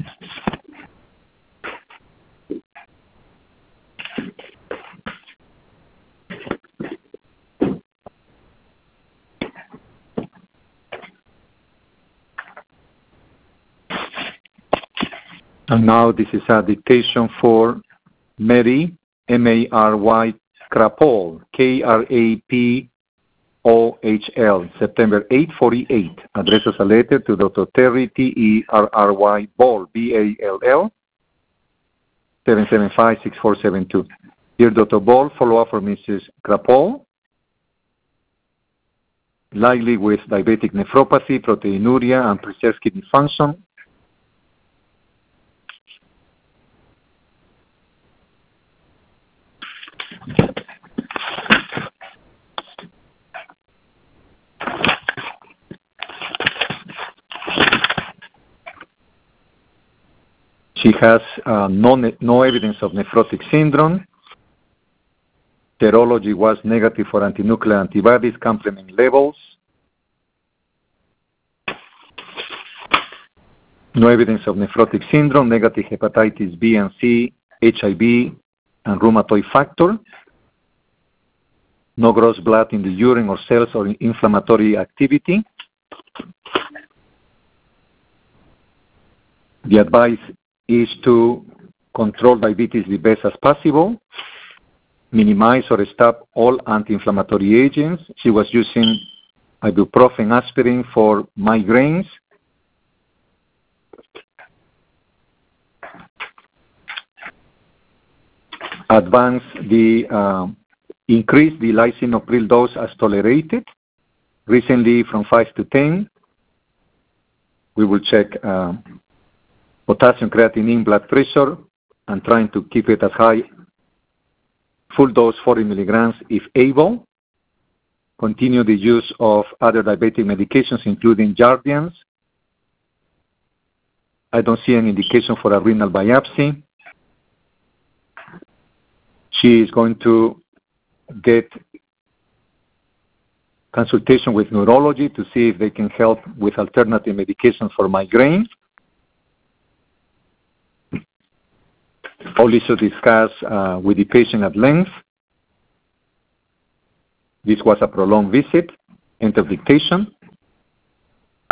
And now this is a dictation for Mary, M-A-R-Y, Krapohl, K-R-A-P-O-H-L, September 848. Addresses a letter to Dr. Terry, T-E-R-R-Y, Ball, B-A-L-L, 775-6472. Dear Dr. Ball, follow-up for Mrs. Krapohl, likely with diabetic nephropathy, proteinuria, and preserved kidney function. She has no evidence of nephrotic syndrome. Serology was negative for antinuclear antibodies, complement levels. No evidence of nephrotic syndrome, negative hepatitis B and C, HIV, and rheumatoid factor. No gross blood in the urine or cells or inflammatory activity. The advice is to control diabetes the best as possible, minimize or stop all anti-inflammatory agents. She was using ibuprofen, aspirin for migraines. Advance increase the lisinopril dose as tolerated. Recently from 5 to 10. We will check potassium creatinine blood pressure and trying to keep it as high. Full dose 40 milligrams if able. Continue the use of other diabetic medications including Jardiance. I don't see any indication for a renal biopsy. She is going to get consultation with neurology to see if they can help with alternative medications for migraine. Also discuss with the patient at length. This was a prolonged visit. Enter dictation.